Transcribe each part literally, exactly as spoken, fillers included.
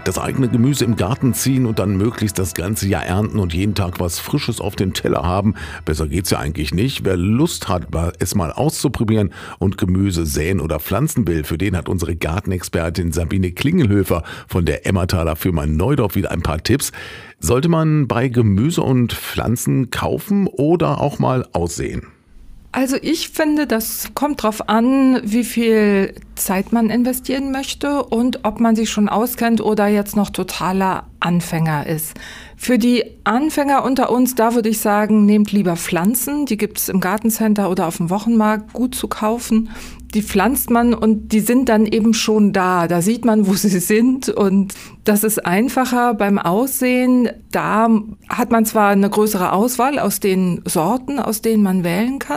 Das eigene Gemüse im Garten ziehen und dann möglichst das ganze Jahr ernten und jeden Tag was Frisches auf dem Teller haben. Besser geht's ja eigentlich nicht. Wer Lust hat, es mal auszuprobieren und Gemüse säen oder pflanzen will, für den hat unsere Gartenexpertin Sabine Klingelhöfer von der Emmertaler Firma Neudorf wieder ein paar Tipps. Sollte man bei Gemüse und Pflanzen kaufen oder auch mal aussehen? Also ich finde, das kommt drauf an, wie viel Zeit man investieren möchte und ob man sich schon auskennt oder jetzt noch totaler Anfänger ist. Für die Anfänger unter uns, da würde ich sagen, nehmt lieber Pflanzen. Die gibt es im Gartencenter oder auf dem Wochenmarkt gut zu kaufen. Die pflanzt man und die sind dann eben schon da. Da sieht man, wo sie sind und das ist einfacher beim Aussehen. Da hat man zwar eine größere Auswahl aus den Sorten, aus denen man wählen kann,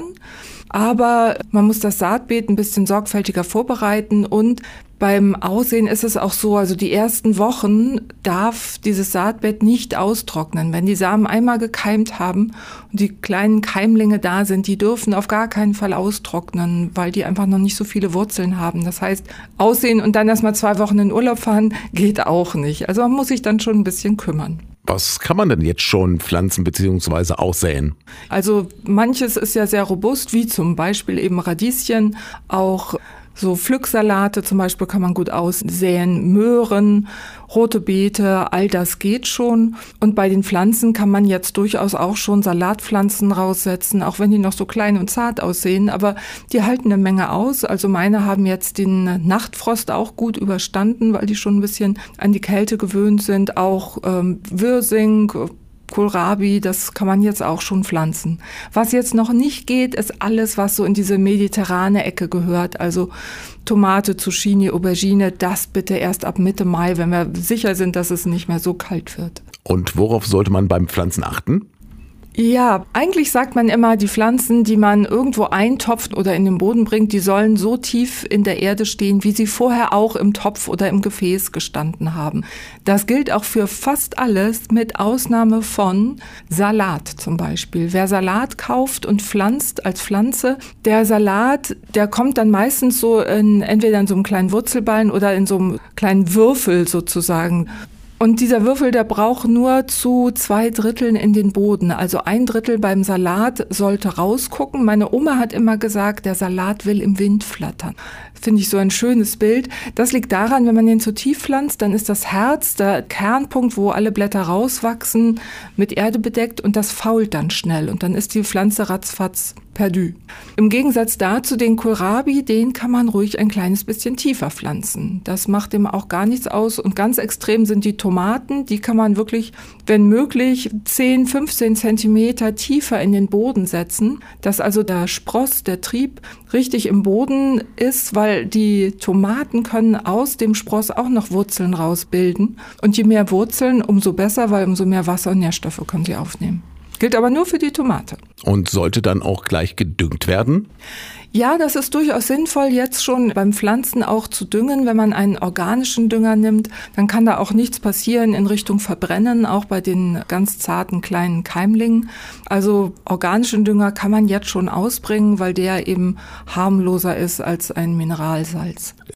aber man muss das Saatbeet ein bisschen sorgfältiger vorbereiten und beim Aussehen ist es auch so, also die ersten Wochen darf dieses Saatbett nicht austrocknen. Wenn die Samen einmal gekeimt haben und die kleinen Keimlinge da sind, die dürfen auf gar keinen Fall austrocknen, weil die einfach noch nicht so viele Wurzeln haben. Das heißt, Aussehen und dann erst mal zwei Wochen in Urlaub fahren, geht auch nicht. Also man muss sich dann schon ein bisschen kümmern. Was kann man denn jetzt schon pflanzen bzw. aussäen? Also manches ist ja sehr robust, wie zum Beispiel eben Radieschen, auch so Pflücksalate zum Beispiel kann man gut aussäen, Möhren, rote Beete, all das geht schon. Und bei den Pflanzen kann man jetzt durchaus auch schon Salatpflanzen raussetzen, auch wenn die noch so klein und zart aussehen, aber die halten eine Menge aus. Also meine haben jetzt den Nachtfrost auch gut überstanden, weil die schon ein bisschen an die Kälte gewöhnt sind. Auch ähm, Wirsing, Kohlrabi, das kann man jetzt auch schon pflanzen. Was jetzt noch nicht geht, ist alles, was so in diese mediterrane Ecke gehört. Also Tomate, Zucchini, Aubergine, das bitte erst ab Mitte Mai, wenn wir sicher sind, dass es nicht mehr so kalt wird. Und worauf sollte man beim Pflanzen achten? Ja, eigentlich sagt man immer, die Pflanzen, die man irgendwo eintopft oder in den Boden bringt, die sollen so tief in der Erde stehen, wie sie vorher auch im Topf oder im Gefäß gestanden haben. Das gilt auch für fast alles, mit Ausnahme von Salat zum Beispiel. Wer Salat kauft und pflanzt als Pflanze, der Salat, der kommt dann meistens so in, entweder in so einem kleinen Wurzelballen oder in so einem kleinen Würfel sozusagen. Und dieser Würfel, der braucht nur zu zwei Dritteln in den Boden. Also ein Drittel beim Salat sollte rausgucken. Meine Oma hat immer gesagt, der Salat will im Wind flattern. Finde ich so ein schönes Bild. Das liegt daran, wenn man den zu tief pflanzt, dann ist das Herz, der Kernpunkt, wo alle Blätter rauswachsen, mit Erde bedeckt und das fault dann schnell. Und dann ist die Pflanze ratzfatz perdu. Im Gegensatz dazu den Kohlrabi, den kann man ruhig ein kleines bisschen tiefer pflanzen. Das macht dem auch gar nichts aus. Und ganz extrem sind die Tomaten. Die kann man wirklich, wenn möglich, zehn, fünfzehn Zentimeter tiefer in den Boden setzen, dass also der Spross, der Trieb richtig im Boden ist, weil die Tomaten können aus dem Spross auch noch Wurzeln rausbilden. Und je mehr Wurzeln, umso besser, weil umso mehr Wasser und Nährstoffe können sie aufnehmen. Gilt aber nur für die Tomate. Und sollte dann auch gleich gedüngt werden? Ja, das ist durchaus sinnvoll, jetzt schon beim Pflanzen auch zu düngen. Wenn man einen organischen Dünger nimmt, dann kann da auch nichts passieren in Richtung Verbrennen, auch bei den ganz zarten kleinen Keimlingen. Also organischen Dünger kann man jetzt schon ausbringen, weil der eben harmloser ist als ein Mineralsalz.